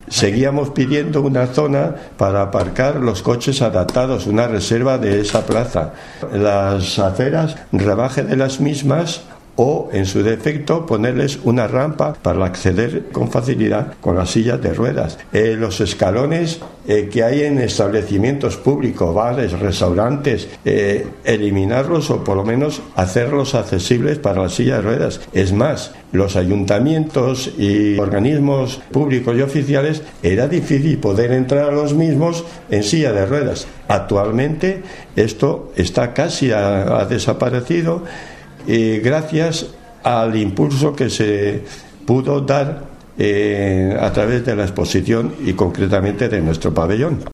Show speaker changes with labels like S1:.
S1: seguíamos pidiendo una zona para aparcar los coches adaptados, una reserva de esa plaza. Las aceras, rebaje de las mismas, o, en su defecto, ponerles una rampa para acceder con facilidad con las sillas de ruedas. Los escalones que hay en establecimientos públicos, bares, restaurantes, eliminarlos o por lo menos hacerlos accesibles para las sillas de ruedas. Es más, los ayuntamientos y organismos públicos y oficiales era difícil poder entrar a los mismos en silla de ruedas. Actualmente esto está casi ha desaparecido, gracias al impulso que se pudo dar a través de la exposición y concretamente de nuestro pabellón.